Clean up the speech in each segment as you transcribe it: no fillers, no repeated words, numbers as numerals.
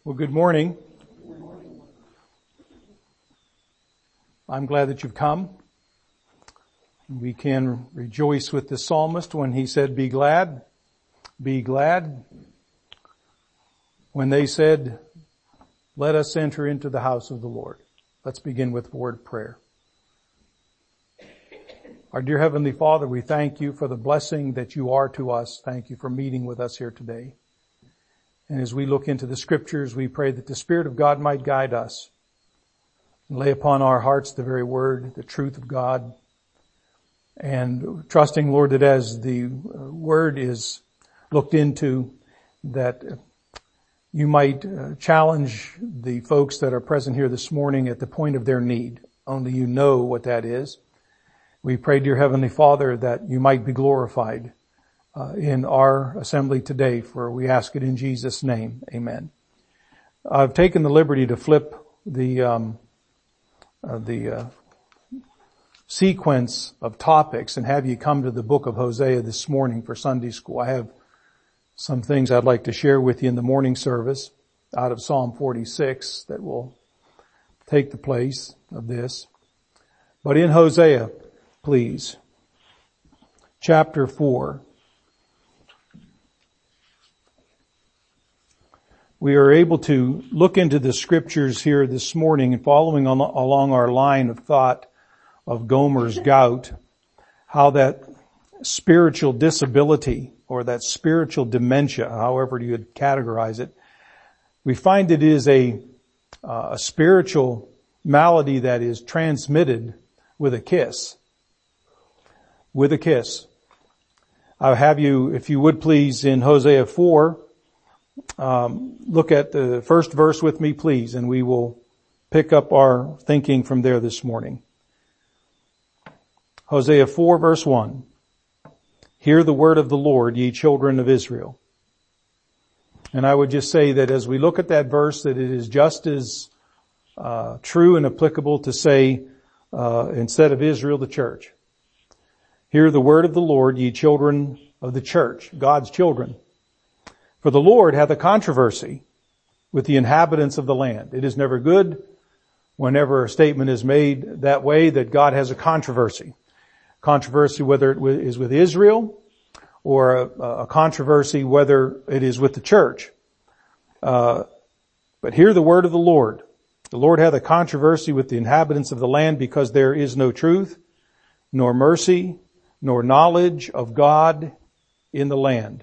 Well, good morning. I'm glad that you've come. We can rejoice with the psalmist when he said, "Be glad, be glad." When they said, "Let us enter into the house of the Lord." Let's begin with a word of prayer. Our dear Heavenly Father, we thank you for the blessing that you are to us. Thank you for meeting with us here today. And as we look into the scriptures, we pray that the Spirit of God might guide us and lay upon our hearts the very word, the truth of God. And trusting, Lord, that as the word is looked into, that you might challenge the folks that are present here this morning at the point of their need. Only you know what that is. We pray, dear Heavenly Father, that you might be glorified in our assembly today, for we ask it in Jesus' name. Amen. I've taken the liberty to flip the sequence of topics and have you come to the book of Hosea this morning for Sunday school. I have some things I'd like to share with you in the morning service out of Psalm 46 that will take the place of this. But in Hosea, please, chapter 4. We are able to look into the scriptures here this morning and following along our line of thought of Gomer's gout, how that spiritual disability or that spiritual dementia, however you would categorize it, we find it is a spiritual malady that is transmitted with a kiss. With a kiss. I'll have you, if you would please, in Hosea 4, look at the first verse with me, please, and we will pick up our thinking from there this morning. Hosea 4, verse 1. Hear the word of the Lord, ye children of Israel. And I would just say that as we look at that verse, that it is just as true and applicable to say, instead of Israel, the church. Hear the word of the Lord, ye children of the church, God's children. For the Lord hath a controversy with the inhabitants of the land. It is never good whenever a statement is made that way that God has a controversy. Controversy whether it is with Israel or a controversy whether it is with the church. But hear the word of the Lord. The Lord hath a controversy with the inhabitants of the land because there is no truth, nor mercy, nor knowledge of God in the land.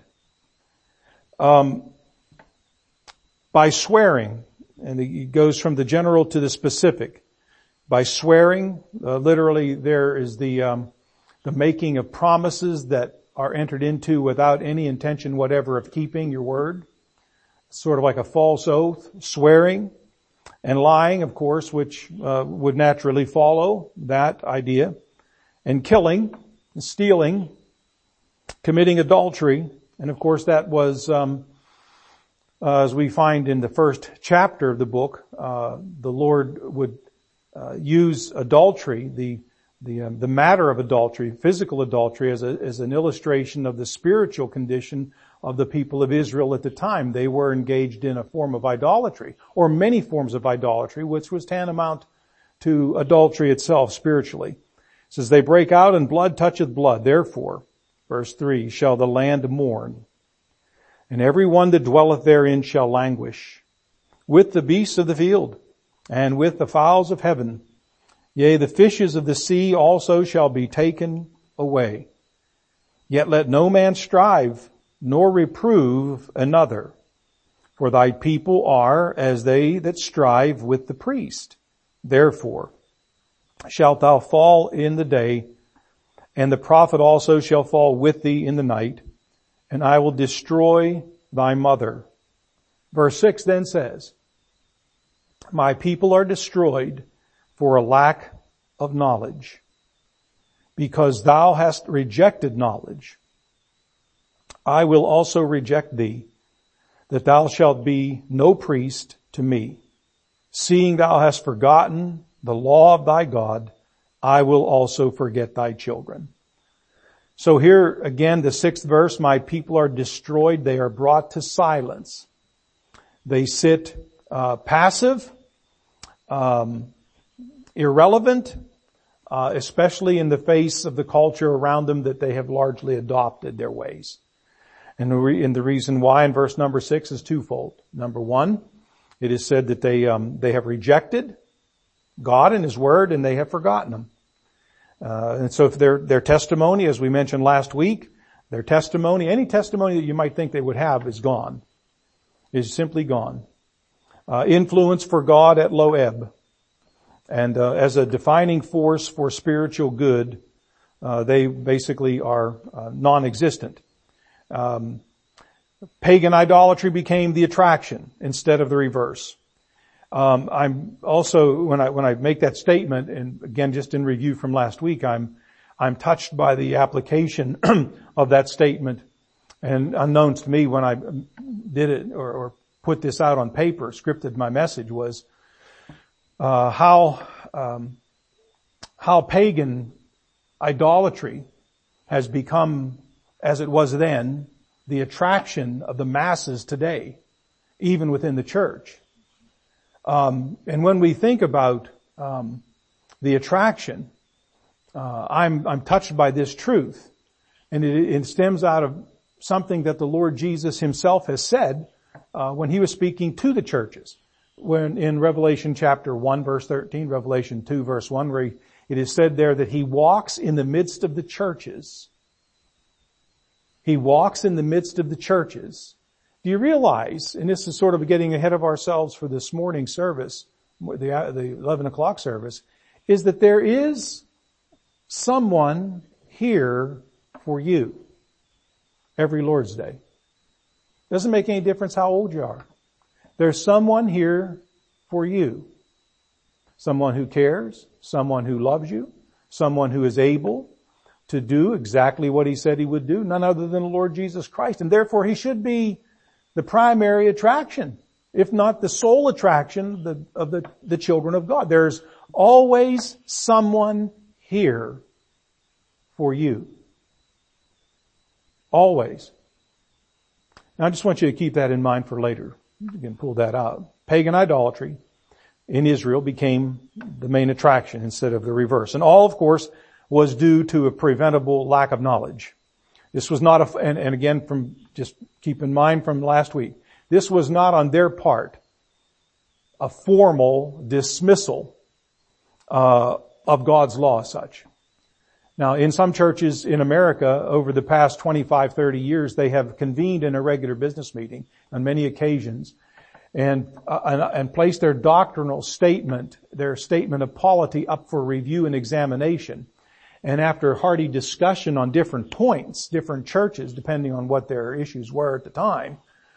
By swearing, and it goes from the general to the specific. By swearing, literally there is the making of promises that are entered into without any intention whatever of keeping your word. Sort of like a false oath, swearing, and lying, of course, which would naturally follow that idea. And killing, stealing, committing adultery. And of course that was, as we find in the first chapter of the book, the Lord would use adultery, the matter of adultery, physical adultery, as an illustration of the spiritual condition of the people of Israel at the time. They were engaged in a form of idolatry, or many forms of idolatry, which was tantamount to adultery itself spiritually. It says, they break out and blood toucheth blood. Therefore, verse 3, shall the land mourn, and every one that dwelleth therein shall languish, with the beasts of the field, and with the fowls of heaven. Yea, the fishes of the sea also shall be taken away. Yet let no man strive, nor reprove another. For thy people are as they that strive with the priest. Therefore shalt thou fall in the day, and the prophet also shall fall with thee in the night, and I will destroy thy mother. Verse 6 then says, my people are destroyed for a lack of knowledge, because thou hast rejected knowledge. I will also reject thee, that thou shalt be no priest to me. Seeing thou hast forgotten the law of thy God, I will also forget thy children. So here again, the 6th verse, my people are destroyed. They are brought to silence. They sit passive, irrelevant, especially in the face of the culture around them that they have largely adopted their ways. And the reason why in verse number 6 is twofold. Number one, it is said that they have rejected God and His Word, and they have forgotten Him. And so if their testimony, as we mentioned last week, their testimony, any testimony that you might think they would have is gone. Is simply gone. Influence for God at low ebb. And as a defining force for spiritual good, they basically are non-existent. Pagan idolatry became the attraction instead of the reverse. I'm also, when I make that statement, and again, just in review from last week, I'm touched by the application of that statement. And unknown to me when I did it or put this out on paper, scripted my message, was how pagan idolatry has become, as it was then, the attraction of the masses today, even within the church. And when we think about the attraction, I'm touched by this truth, and it stems out of something that the Lord Jesus Himself has said when He was speaking to the churches. When in Revelation chapter 1 verse 13, Revelation 2 verse 1, where it is said there that He walks in the midst of the churches. He walks in the midst of the churches. Do you realize, and this is sort of getting ahead of ourselves for this morning service, the 11 o'clock service, is that there is someone here for you every Lord's Day. Doesn't make any difference how old you are. There's someone here for you. Someone who cares, someone who loves you, someone who is able to do exactly what He said He would do, none other than the Lord Jesus Christ. And therefore He should be the primary attraction, if not the sole attraction of the children of God. There's always someone here for you. Always. And I just want you to keep that in mind for later. You can pull that out. Pagan idolatry in Israel became the main attraction instead of the reverse. And all, of course, was due to a preventable lack of knowledge. This was not and again, from just keep in mind from last week, this was not on their part a formal dismissal of God's law as such. Now, in some churches in America, over the past 25, 30 years, they have convened in a regular business meeting on many occasions and placed their doctrinal statement, their statement of polity up for review and examination. And after hearty discussion on different points, different churches, depending on what their issues were at the time,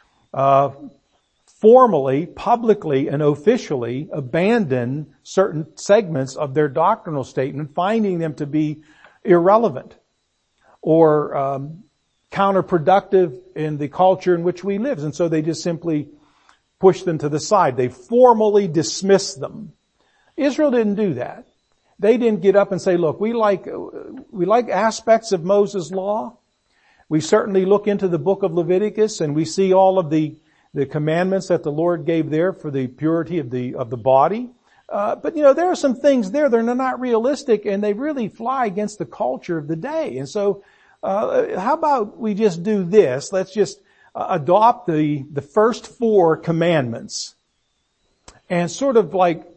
formally, publicly, and officially abandon certain segments of their doctrinal statement, finding them to be irrelevant or counterproductive in the culture in which we live. And so they just simply push them to the side. They formally dismiss them. Israel didn't do that. They didn't get up and say, look, we like aspects of Moses' law. We certainly look into the book of Leviticus and we see all of the commandments that the Lord gave there for the purity of the body. But there are some things there that are not realistic and they really fly against the culture of the day. And so, how about we just do this? Let's just adopt the first 4 commandments and sort of like,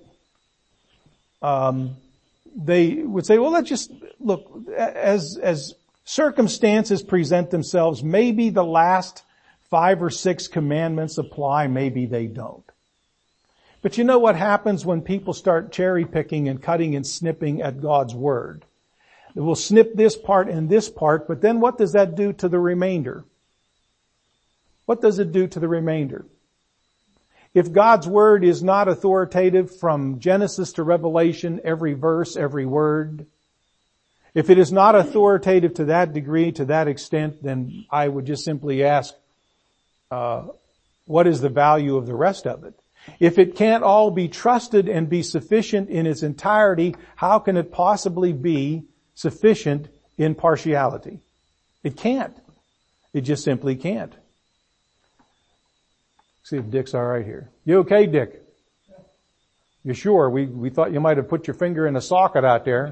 they would say, well, let's just look, as circumstances present themselves, maybe the last 5 or 6 commandments apply, maybe they don't. But you know what happens when people start cherry picking and cutting and snipping at God's Word? They will snip this part and this part, but then what does that do to the remainder? What does it do to the remainder? If God's Word is not authoritative from Genesis to Revelation, every verse, every word, if it is not authoritative to that degree, to that extent, then I would just simply ask, what is the value of the rest of it? If it can't all be trusted and be sufficient in its entirety, how can it possibly be sufficient in partiality? It can't. It just simply can't. See if Dick's all right here. You okay, Dick? You sure? We thought you might have put your finger in a socket out there.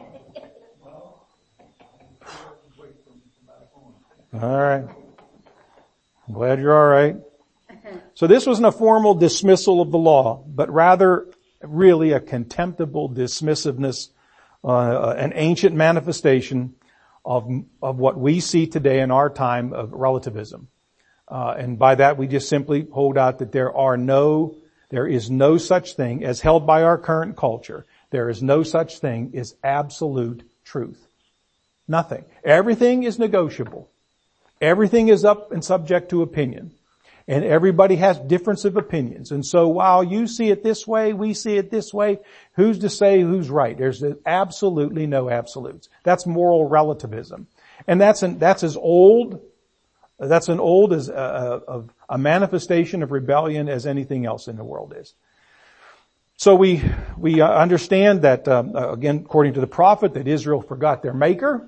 All right. I'm glad you're all right. So this wasn't a formal dismissal of the law, but rather really a contemptible dismissiveness, an ancient manifestation of what we see today in our time of relativism. And by that we just simply hold out that there is no such thing as held by our current culture. There is no such thing as absolute truth. Nothing. Everything is negotiable. Everything is up and subject to opinion. And everybody has difference of opinions. And so while you see it this way, we see it this way, who's to say who's right? There's absolutely no absolutes. That's moral relativism. And that's as old as a manifestation of rebellion as anything else in the world is. So we understand that, again, according to the prophet, that Israel forgot their maker.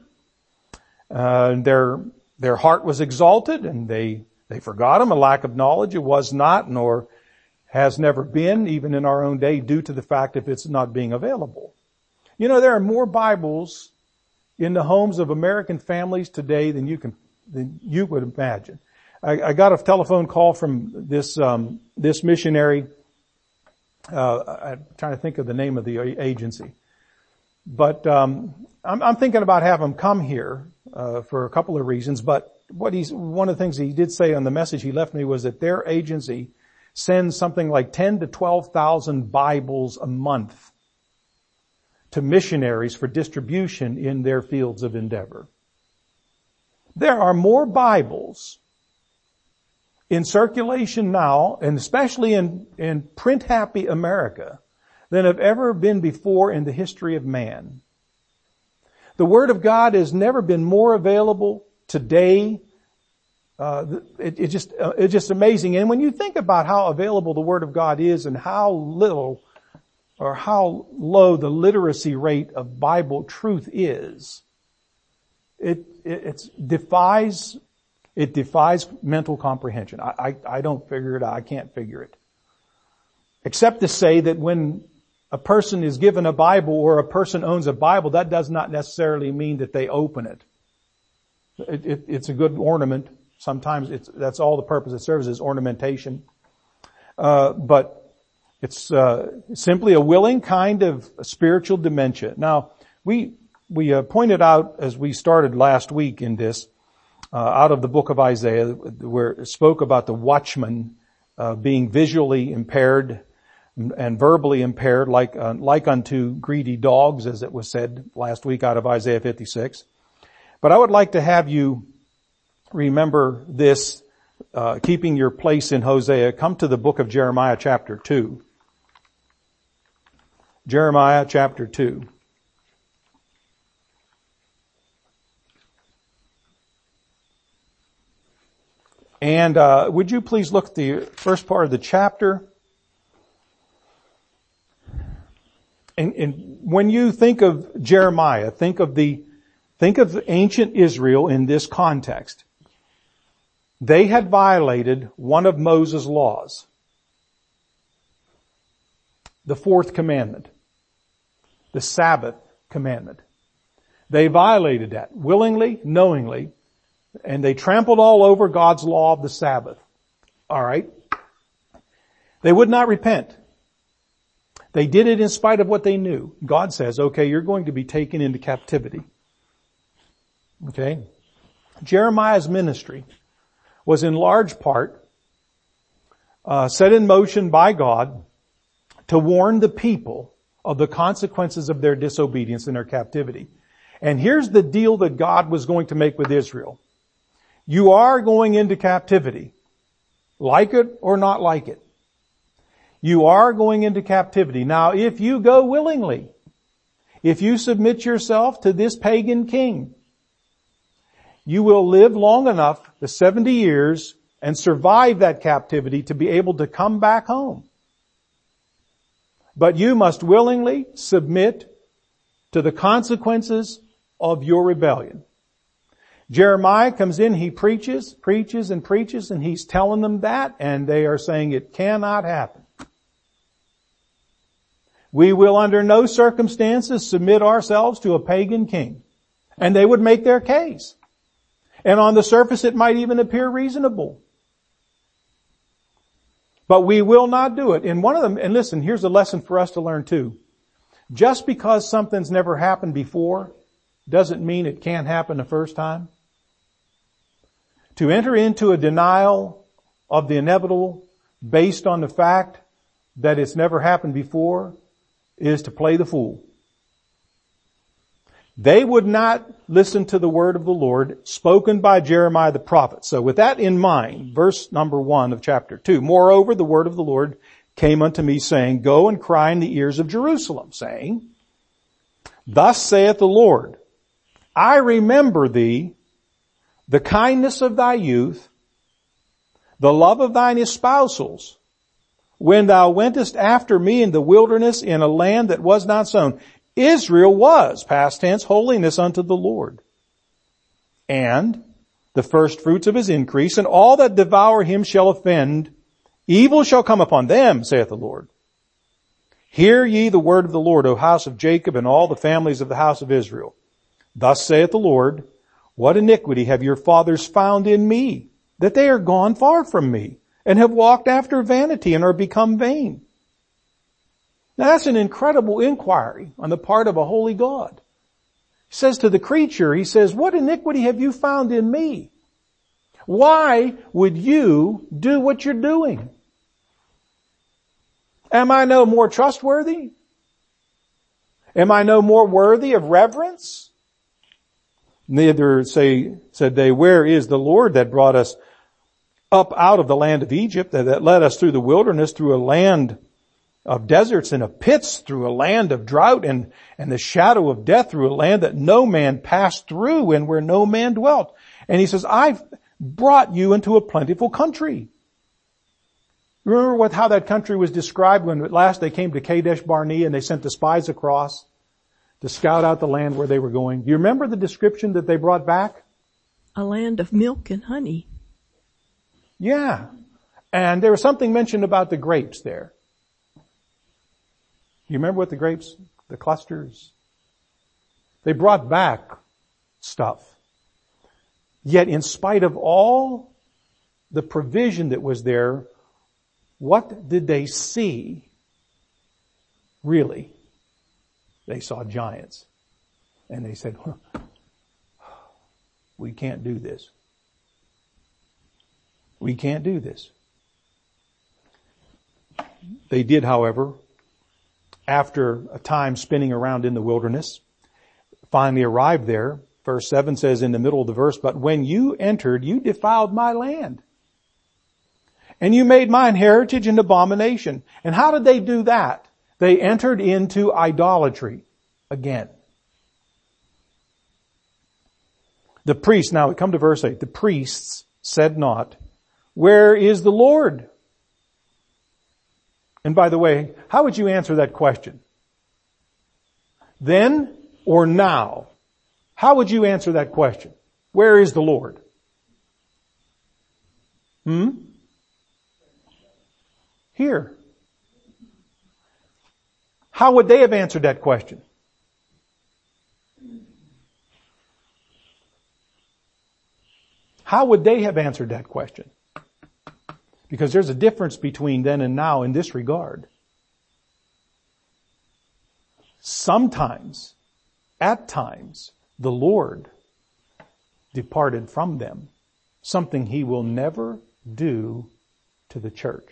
Their heart was exalted and they forgot him. A lack of knowledge. It was not, nor has never been, even in our own day, due to the fact of it's not being available. You know, there are more Bibles in the homes of American families today than you would imagine. I got a telephone call from this missionary. I'm trying to think of the name of the agency, but I'm thinking about having him come here for a couple of reasons. But one of the things he did say on the message he left me was that their agency sends something like 10 to 12,000 Bibles a month to missionaries for distribution in their fields of endeavor. There are more Bibles in circulation now, and especially in print-happy America, than have ever been before in the history of man. The Word of God has never been more available today. It's just amazing. And when you think about how available the Word of God is and how little or how low the literacy rate of Bible truth is, it defies mental comprehension. I don't figure it out. I can't figure it. Except to say that when a person is given a Bible or a person owns a Bible, that does not necessarily mean that they open it. It's a good ornament. Sometimes that's all the purpose it serves is ornamentation. But it's simply a willing kind of spiritual dementia. Now, we pointed out as we started last week in this, out of the book of Isaiah, where it spoke about the watchman being visually impaired and verbally impaired, like unto greedy dogs, as it was said last week out of Isaiah 56. But I would like to have you remember this, keeping your place in Hosea. Come to the book of Jeremiah chapter 2. Jeremiah chapter 2. And would you please look at the first part of the chapter? And when you think of Jeremiah, think of ancient Israel in this context. They had violated one of Moses' laws, the fourth commandment, the Sabbath commandment. They violated that willingly, knowingly, and they trampled all over God's law of the Sabbath. All right? They would not repent. They did it in spite of what they knew. God says, okay, you're going to be taken into captivity. Okay? Jeremiah's ministry was in large part set in motion by God to warn the people of the consequences of their disobedience and their captivity. And here's the deal that God was going to make with Israel. You are going into captivity, like it or not like it. You are going into captivity. Now, if you go willingly, if you submit yourself to this pagan king, you will live long enough, the 70 years, and survive that captivity to be able to come back home. But you must willingly submit to the consequences of your rebellion. Jeremiah comes in, he preaches, and he's telling them that, and they are saying it cannot happen. We will under no circumstances submit ourselves to a pagan king. And they would make their case. And on the surface it might even appear reasonable. But we will not do it. And one of them, and listen, here's a lesson for us to learn too. Just because something's never happened before doesn't mean it can't happen the first time. To enter into a denial of the inevitable based on the fact that it's never happened before is to play the fool. They would not listen to the word of the Lord spoken by Jeremiah the prophet. So with that in mind, verse number 1 of chapter 2, moreover, the word of the Lord came unto me saying, go and cry in the ears of Jerusalem, saying, thus saith the Lord, I remember thee, the kindness of thy youth, the love of thine espousals, when thou wentest after me in the wilderness in a land that was not sown. Israel was, past tense, holiness unto the Lord. And the first fruits of his increase, and all that devour him shall offend. Evil shall come upon them, saith the Lord. Hear ye the word of the Lord, O house of Jacob, and all the families of the house of Israel. Thus saith the Lord, what iniquity have your fathers found in me, that they are gone far from me, and have walked after vanity and are become vain. Now that's an incredible inquiry on the part of a holy God. He says to the creature, he says, what iniquity have you found in me? Why would you do what you're doing? Am I no more trustworthy? Am I no more worthy of reverence? Neither said they, where is the Lord that brought us up out of the land of Egypt, that led us through the wilderness, through a land of deserts and of pits, through a land of drought and the shadow of death, through a land that no man passed through and where no man dwelt. And he says, I've brought you into a plentiful country. Remember how that country was described when at last they came to Kadesh Barnea and they sent the spies across to scout out the land where they were going? Do you remember the description that they brought back? A land of milk and honey. Yeah. And there was something mentioned about the grapes there. You remember what the grapes, the clusters? They brought back stuff. Yet in spite of all the provision that was there, what did they see? Really? They saw giants. And they said, we can't do this. We can't do this. They did, however, after a time spinning around in the wilderness, finally arrived there. Verse 7 says in the middle of the verse, but when you entered, you defiled my land. And you made mine heritage an abomination. And how did they do that? They entered into idolatry again. The priests, now we come to verse 8, the priests said not, where is the Lord? And by the way, how would you answer that question? Then or now? How would you answer that question? Where is the Lord? Here. How would they have answered that question? How would they have answered that question? Because there's a difference between then and now in this regard. Sometimes, at times, the Lord departed from them, something he will never do to the church.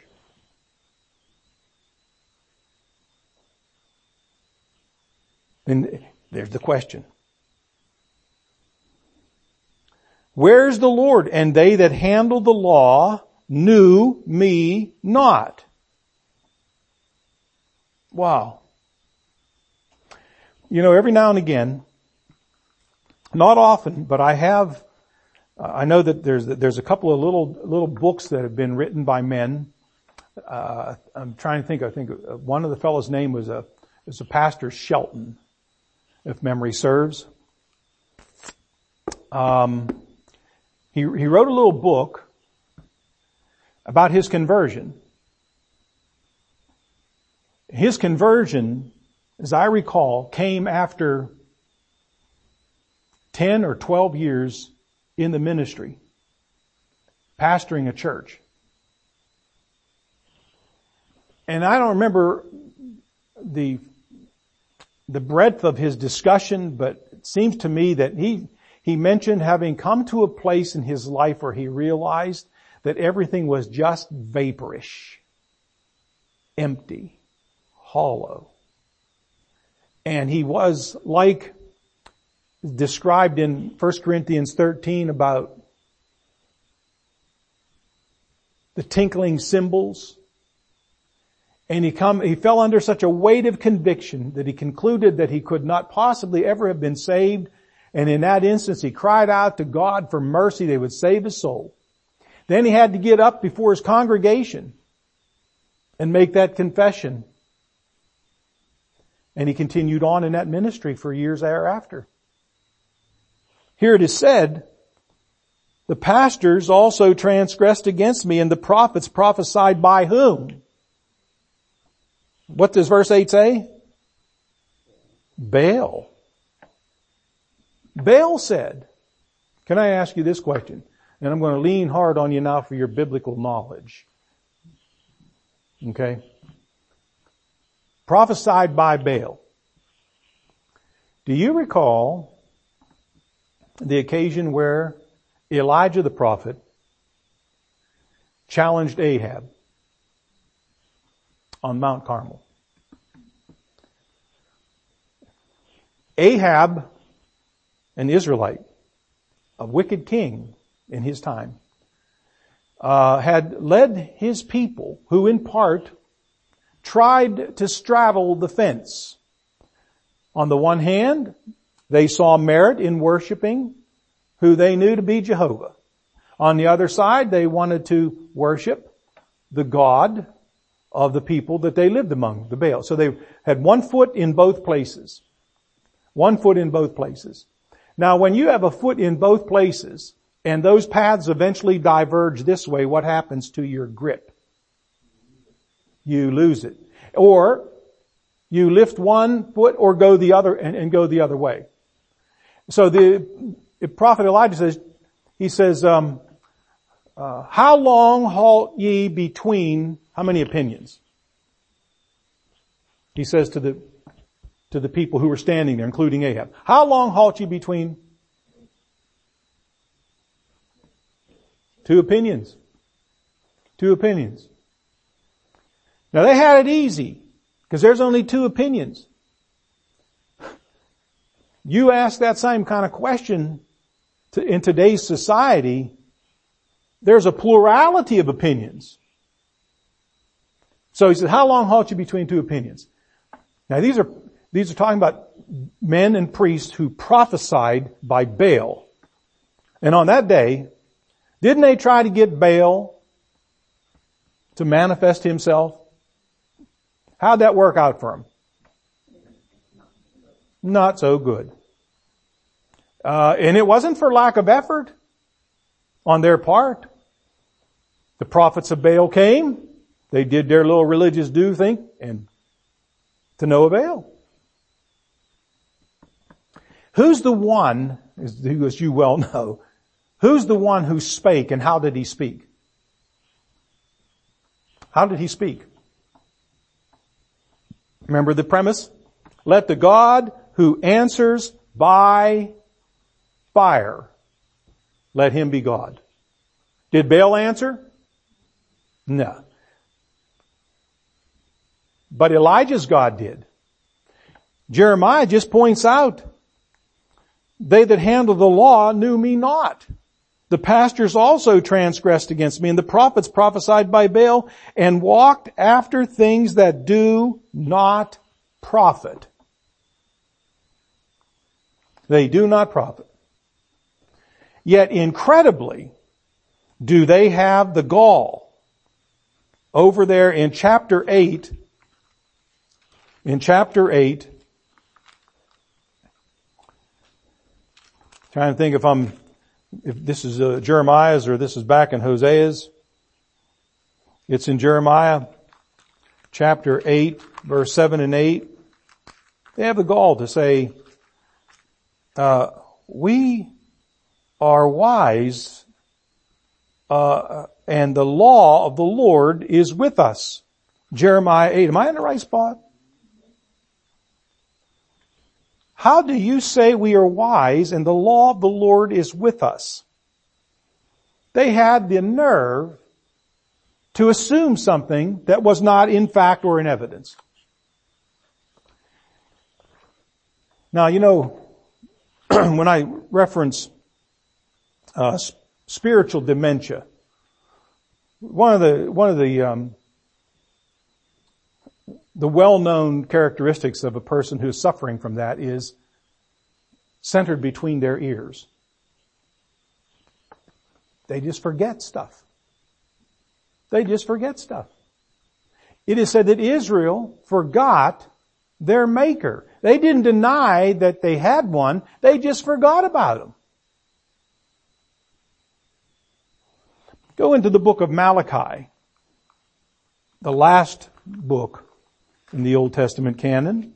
And there's the question. Where's the Lord? And they that handle the law knew me not. Wow. You know, every now and again, not often, but I know that there's a couple of little books that have been written by men. I'm trying to think, I think one of the fellows' name was a pastor Shelton, if memory serves. He wrote a little book about his conversion. His conversion, as I recall, came after 10 or 12 years in the ministry, pastoring a church. And I don't remember the breadth of his discussion, but it seems to me that he mentioned having come to a place in his life where he realized that everything was just vaporish, empty, hollow. And he was like described in 1 Corinthians 13 about the tinkling cymbals. And he fell under such a weight of conviction that he concluded that he could not possibly ever have been saved. And in that instance, he cried out to God for mercy they would save his soul. Then he had to get up before his congregation and make that confession. And he continued on in that ministry for years thereafter. Here it is said, the pastors also transgressed against me, and the prophets prophesied by whom? What does verse 8 say? Baal. Baal said, can I ask you this question? And I'm going to lean hard on you now for your biblical knowledge. Okay? Prophesied by Baal. Do you recall the occasion where Elijah the prophet challenged Ahab on Mount Carmel? Ahab, an Israelite, a wicked king in his time, had led his people, who in part tried to straddle the fence. On the one hand, they saw merit in worshiping who they knew to be Jehovah. On the other side, they wanted to worship the God of the people that they lived among, the Baal. So they had one foot in both places. One foot in both places. Now, when you have a foot in both places, and those paths eventually diverge this way, what happens to your grip? You lose it. Or you lift one foot or go the other and go the other way. So the prophet Elijah says, how long halt ye between, how many opinions? He says to the people who were standing there, including Ahab. How long halt ye between? Two opinions. Two opinions. Now they had it easy, because there's only two opinions. You ask that same kind of question in today's society, there's a plurality of opinions. So he said, how long halt you between two opinions? Now these are talking about men and priests who prophesied by Baal. And on that day, didn't they try to get Baal to manifest himself? How'd that work out for him? Not so good. And it wasn't for lack of effort on their part. The prophets of Baal came. They did their little religious do thing and to no avail. Who's the one, as you well know, who's the one who spake, and how did he speak? How did he speak? Remember the premise? Let the God who answers by fire, let him be God. Did Baal answer? No. But Elijah's God did. Jeremiah just points out, they that handle the law knew me not. The pastors also transgressed against me, and the prophets prophesied by Baal and walked after things that do not profit. They do not profit. Yet incredibly, do they have the gall over there in chapter 8, trying to think if I'm if this is Jeremiah's or this is back in Hosea's, it's in Jeremiah chapter 8, verse 7 and 8. They have the gall to say, we are wise, and the law of the Lord is with us. Jeremiah 8. Am I in the right spot? How do you say we are wise and the law of the Lord is with us? They had the nerve to assume something that was not in fact or in evidence. Now, you know, when I reference spiritual dementia, one of the well-known characteristics of a person who is suffering from that is centered between their ears. They just forget stuff. They just forget stuff. It is said that Israel forgot their Maker. They didn't deny that they had one. They just forgot about him. Go into the book of Malachi, the last book in the Old Testament canon.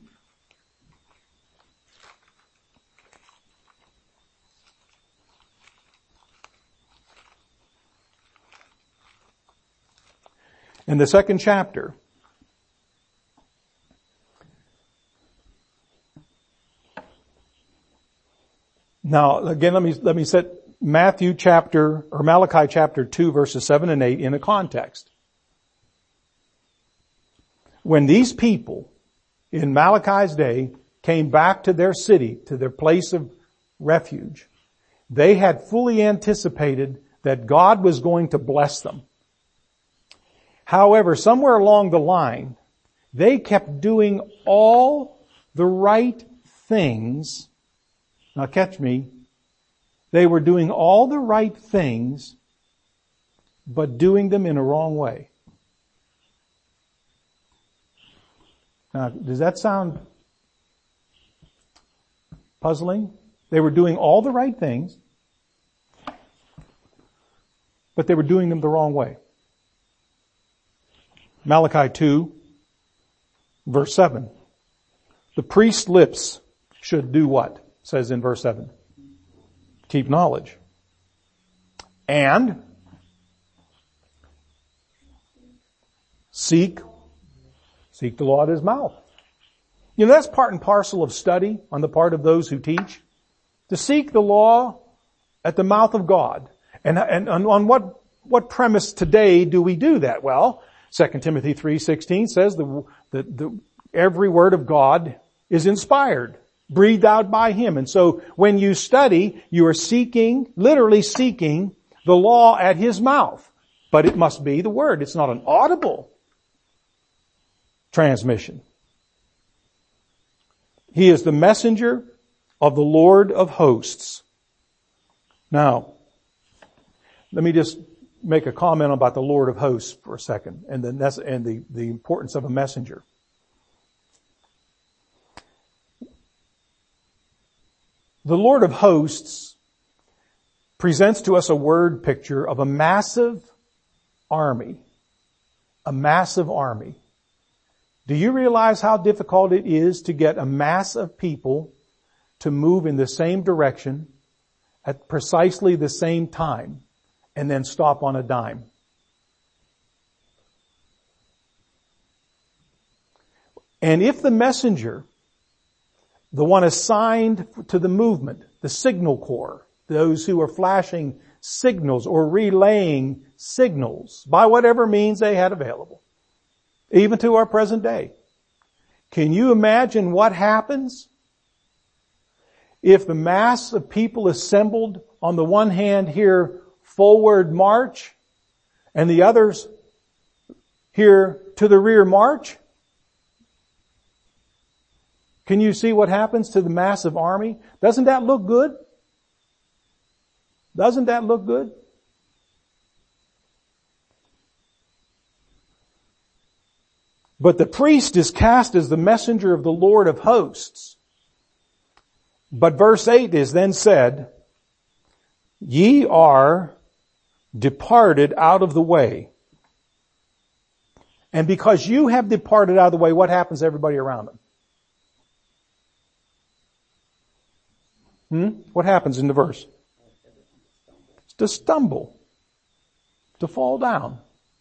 In the second chapter, now again, let me set Malachi chapter 2 verses 7 and 8 in a context. When these people in Malachi's day came back to their city, to their place of refuge, they had fully anticipated that God was going to bless them. However, somewhere along the line, they kept doing all the right things. Now catch me. They were doing all the right things, but doing them in a wrong way. Now, does that sound puzzling? They were doing all the right things, but they were doing them the wrong way. Malachi 2, verse 7. The priest's lips should do what? It says in verse 7. Keep knowledge. And seek the law at his mouth. You know, that's part and parcel of study on the part of those who teach. To seek the law at the mouth of God. And on what premise today do we do that? Well, 2 Timothy 3:16 says that every word of God is inspired, breathed out by Him. And so when you study, you are literally seeking the law at His mouth. But it must be the Word. It's not an audible transmission. He is the messenger of the Lord of hosts. Now, let me just make a comment about the Lord of hosts for a second and the importance of a messenger. The Lord of hosts presents to us a word picture of a massive army. A massive army. Do you realize how difficult it is to get a mass of people to move in the same direction at precisely the same time and then stop on a dime? And if the messenger, the one assigned to the movement, the signal corps, those who are flashing signals or relaying signals by whatever means they had available, even to our present day. Can you imagine what happens if the mass of people assembled on the one hand here forward march and the others here to the rear march? Can you see what happens to the massive army? Doesn't that look good? Doesn't that look good? But the priest is cast as the messenger of the Lord of hosts. But verse 8 is then said, Ye are departed out of the way. And because you have departed out of the way, what happens to everybody around them? What happens in the verse? To stumble. To fall down.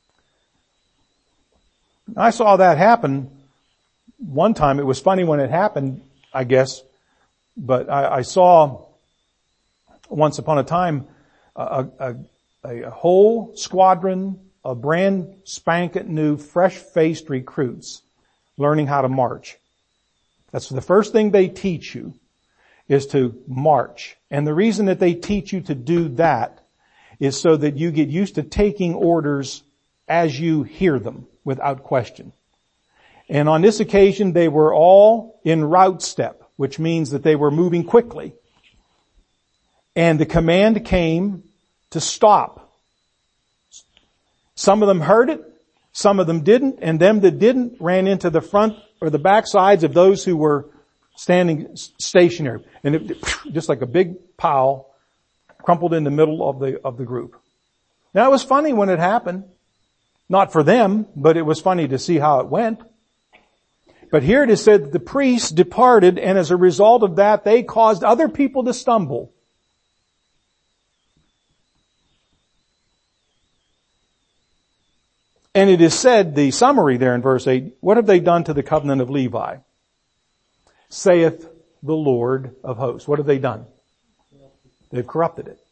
I saw that happen one time. It was funny when it happened, I guess. But I saw once upon a time a whole squadron of brand spanking new, fresh-faced recruits learning how to march. That's the first thing they teach you, is to march. And the reason that they teach you to do that is so that you get used to taking orders as you hear them without question. And on this occasion, they were all in route step, which means that they were moving quickly. And the command came to stop. Some of them heard it, some of them didn't, and them that didn't ran into the front or the back sides of those who were standing stationary. And it, just like a big pile, crumpled in the middle of the group. Now it was funny when it happened. Not for them, but it was funny to see how it went. But here it is said that the priests departed, and as a result of that, they caused other people to stumble. And it is said, the summary there in verse 8, what have they done to the covenant of Levi? Saith the Lord of hosts. What have they done? They've corrupted it.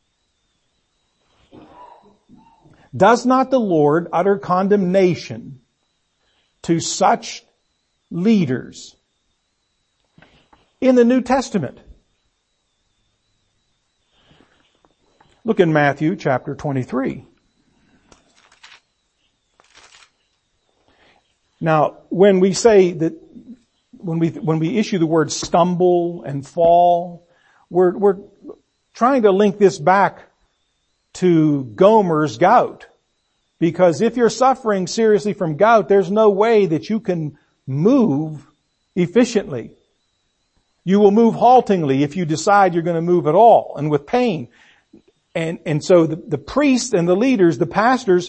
Does not the Lord utter condemnation to such leaders in the New Testament? Look in Matthew chapter 23. Now, when we say that, when we issue the word stumble and fall, we're trying to link this back to Gomer's gout. Because if you're suffering seriously from gout, there's no way that you can move efficiently. You will move haltingly if you decide you're going to move at all, and with pain. And so the priests and the leaders, the pastors,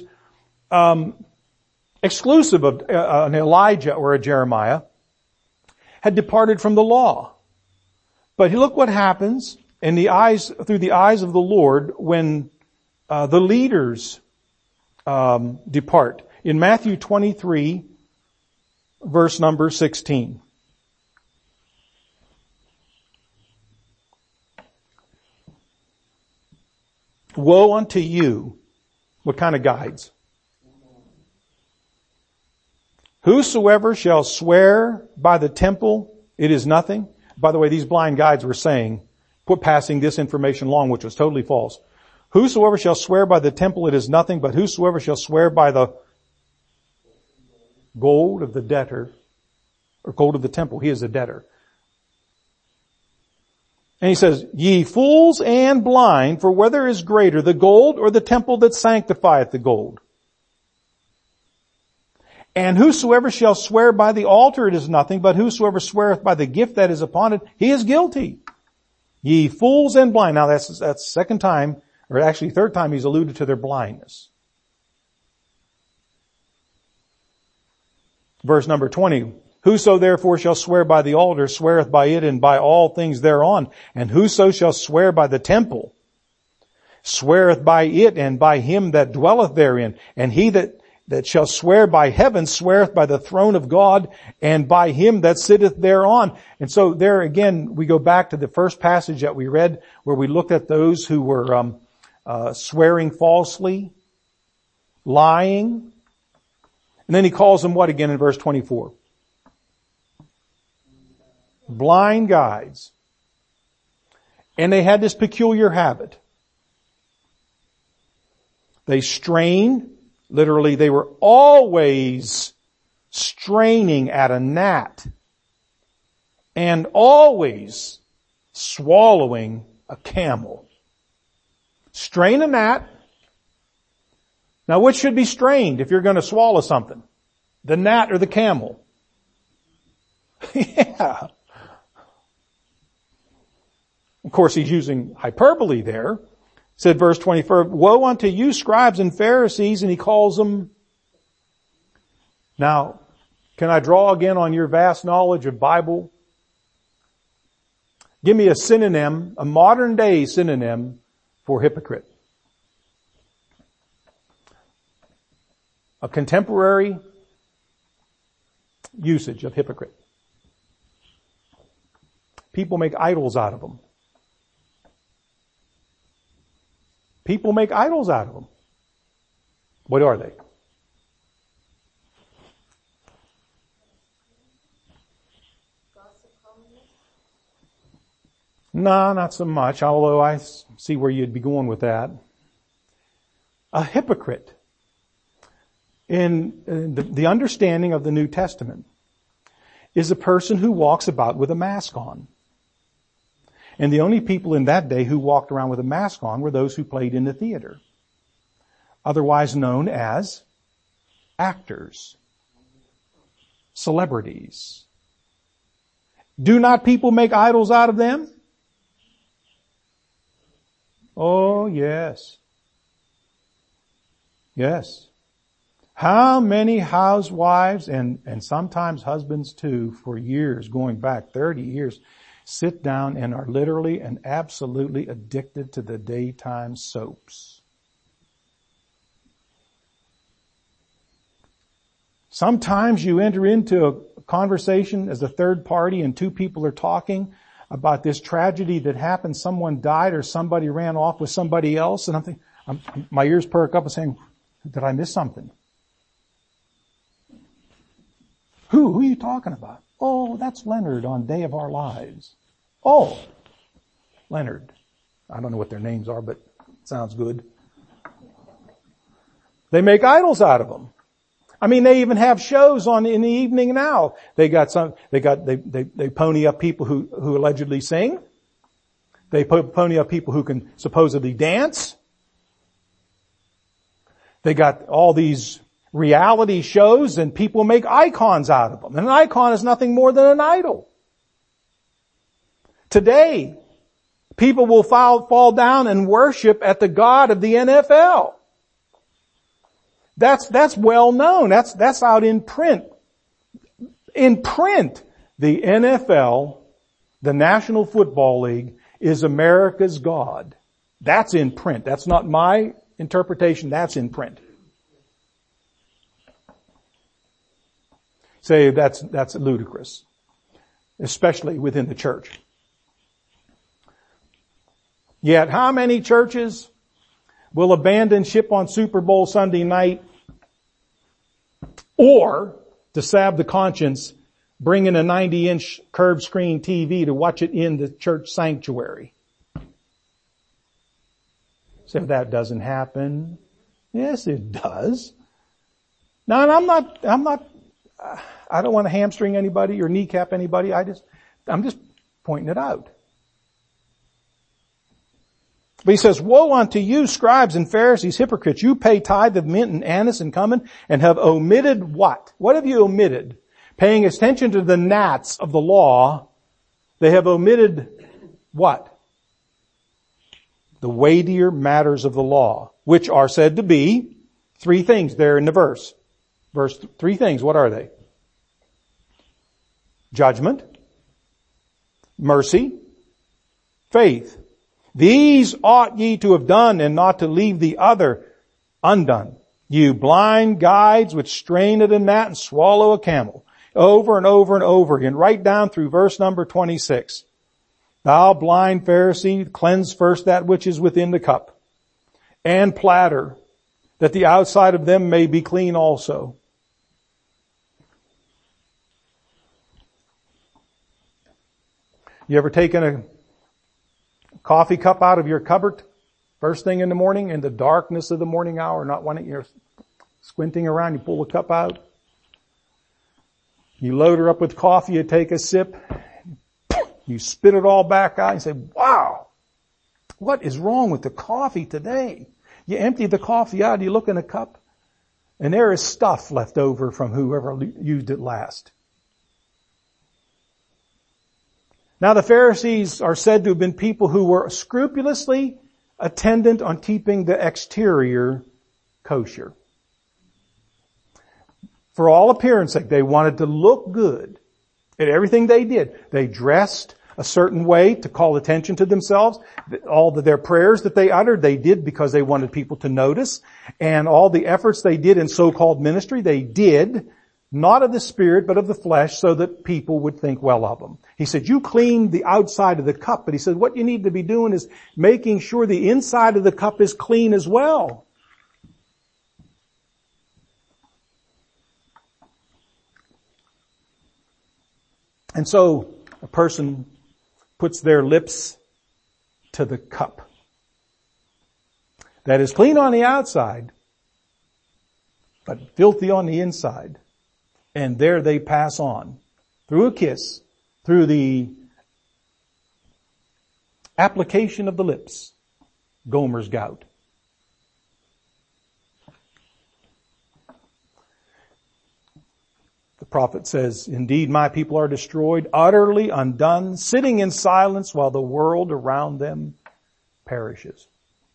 exclusive of an Elijah or a Jeremiah, had departed from the law. But look what happens through the eyes of the Lord when the leaders depart. In Matthew 23, verse number 16. Woe unto you. What kind of guides? Whosoever shall swear by the temple, it is nothing. By the way, these blind guides were saying, passing this information along, which was totally false. Whosoever shall swear by the temple, it is nothing, but whosoever shall swear by the gold of the debtor, or gold of the temple, he is a debtor. And he says, ye fools and blind, for whether is greater, the gold or the temple that sanctifieth the gold? And whosoever shall swear by the altar, it is nothing, but whosoever sweareth by the gift that is upon it, he is guilty. Ye fools and blind. Now that's second time, or actually third time he's alluded to their blindness. Verse number 20. Whoso therefore shall swear by the altar sweareth by it and by all things thereon. And whoso shall swear by the temple sweareth by it and by him that dwelleth therein. And he that shall swear by heaven sweareth by the throne of God and by him that sitteth thereon. And so there again, we go back to the first passage that we read where we looked at those who were swearing falsely, lying. And then he calls them what again in verse 24? Blind guides. And they had this peculiar habit. They strained. Literally, they were always straining at a gnat and always swallowing a camel. Strain a gnat. Now, which should be strained if you're going to swallow something? The gnat or the camel? Yeah. Of course, he's using hyperbole there, Said verse 24, woe unto you scribes and Pharisees, and he calls them. Now, can I draw again on your vast knowledge of Bible? Give me a synonym, a modern day synonym for hypocrite. A contemporary usage of hypocrite. People make idols out of them. People make idols out of them. What are they? No, not so much, although I see where you'd be going with that. A hypocrite, in the understanding of the New Testament, is a person who walks about with a mask on. And the only people in that day who walked around with a mask on were those who played in the theater, otherwise known as actors, celebrities. Do not people make idols out of them? Oh, yes. Yes. How many housewives and sometimes husbands too, for years, going back 30 years, sit down and are literally and absolutely addicted to the daytime soaps. Sometimes you enter into a conversation as a third party and two people are talking about this tragedy that happened. Someone died or somebody ran off with somebody else, and I'm thinking, my ears perk up and saying, did I miss something? Who are you talking about? Oh, that's Leonard on Day of Our Lives. Oh, Leonard. I don't know what their names are, but it sounds good. They make idols out of them. I mean, they even have shows on in the evening now. They pony up people who allegedly sing. They pony up people who can supposedly dance. They got all these reality shows and people make icons out of them. And an icon is nothing more than an idol. Today, people will fall down and worship at the God of the NFL. That's well known. That's out in print. In print, the NFL, the National Football League, is America's God. That's in print. That's not my interpretation. That's in print. Say that's ludicrous, especially within the church. Yet how many churches will abandon ship on Super Bowl Sunday night, or, to salve the conscience, bring in a 90-inch curved screen TV to watch it in the church sanctuary? So that doesn't happen. Yes, it does. Now, and I don't want to hamstring anybody or kneecap anybody. I'm just pointing it out. But he says, woe unto you, scribes and Pharisees, hypocrites! You pay tithe of mint and anise and cumin, and have omitted what? What have you omitted? Paying attention to the gnats of the law, they have omitted what? The weightier matters of the law, which are said to be three things there in the verse. Three things, what are they? Judgment, mercy, faith. These ought ye to have done, and not to leave the other undone. You blind guides which strain at a gnat and swallow a camel. Over and over and over again, right down through verse number 26. Thou blind Pharisee, cleanse first that which is within the cup and platter, that the outside of them may be clean also. You ever taken a coffee cup out of your cupboard first thing in the morning, in the darkness of the morning hour, not when you're squinting around, you pull the cup out, you load her up with coffee, you take a sip, you spit it all back out and say, wow, what is wrong with the coffee today? You empty the coffee out, you look in the cup, and there is stuff left over from whoever used it last. Now the Pharisees are said to have been people who were scrupulously attendant on keeping the exterior kosher. For all appearance sake, they wanted to look good at everything they did. They dressed a certain way to call attention to themselves. All their prayers that they uttered, they did because they wanted people to notice. And all the efforts they did in so-called ministry, they did not of the spirit, but of the flesh, so that people would think well of them. He said, you clean the outside of the cup, but he said, what you need to be doing is making sure the inside of the cup is clean as well. And so a person puts their lips to the cup that is clean on the outside, but filthy on the inside. And there they pass on through a kiss, through the application of the lips, Gomer's gout. The prophet says, indeed my people are destroyed, utterly undone, sitting in silence while the world around them perishes.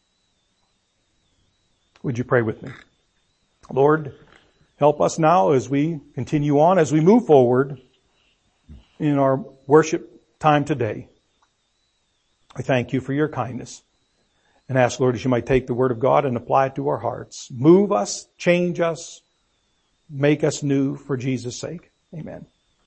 Would you pray with me? Lord, help us now as we continue on, as we move forward in our worship time today. I thank you for your kindness and ask, Lord, as you might take the word of God and apply it to our hearts. Move us, change us, make us new for Jesus' sake. Amen.